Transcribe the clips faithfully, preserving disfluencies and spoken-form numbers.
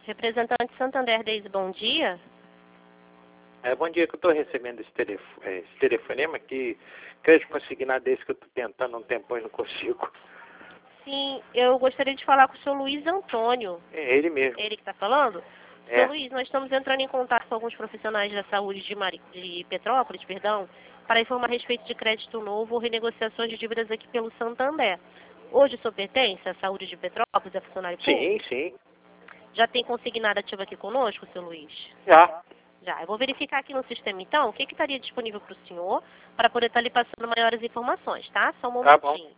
Representante Santander, Deise, bom dia. É, bom dia, que eu estou recebendo esse, telef é, esse telefonema que crédito consignado desse que eu estou tentando há um tempão e não consigo. Sim, eu gostaria de falar com o senhor Luiz Antônio. É ele mesmo. Ele que está falando? É. Senhor Luiz, nós estamos entrando em contato com alguns profissionais da saúde de, Mari... de Petrópolis, perdão, para informar a respeito de crédito novo ou renegociações de dívidas aqui pelo Santander. Hoje o senhor pertence à saúde de Petrópolis, é funcionário público? Sim, sim. Já tem consignado ativo aqui conosco, senhor Luiz? Já. Já. Eu vou verificar aqui no sistema, então, o que, que estaria disponível para o senhor, para poder estar lhe passando maiores informações, tá? Só um Tá bom. momentinho.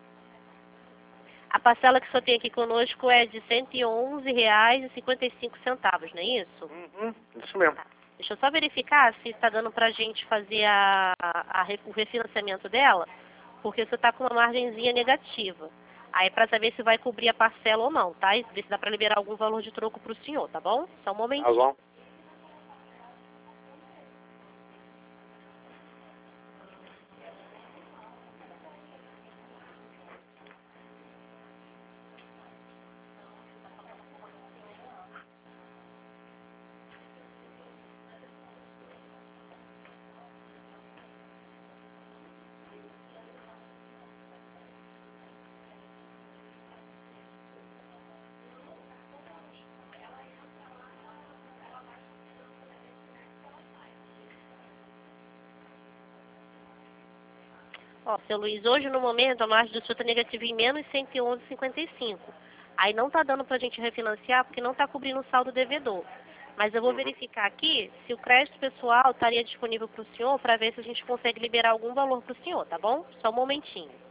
A parcela que o senhor tem aqui conosco é de cento e onze reais e cinquenta e cinco centavos, não é isso? Uhum, isso mesmo. Tá. Deixa eu só verificar se está dando para a gente fazer a, a, a, o refinanciamento dela, porque você está com uma margenzinha negativa. Aí para saber se vai cobrir a parcela ou não, tá? E ver se dá para liberar algum valor de troco para o senhor, tá bom? Só um momentinho. Tá bom. Ó, seu Luiz, hoje no momento a margem do senhor está negativa em menos cento e onze vírgula cinquenta e cinco. Aí não está dando para a gente refinanciar porque não está cobrindo o saldo devedor. Mas eu vou Uhum. verificar aqui se o crédito pessoal estaria disponível para o senhor para ver se a gente consegue liberar algum valor para o senhor, tá bom? Só um momentinho.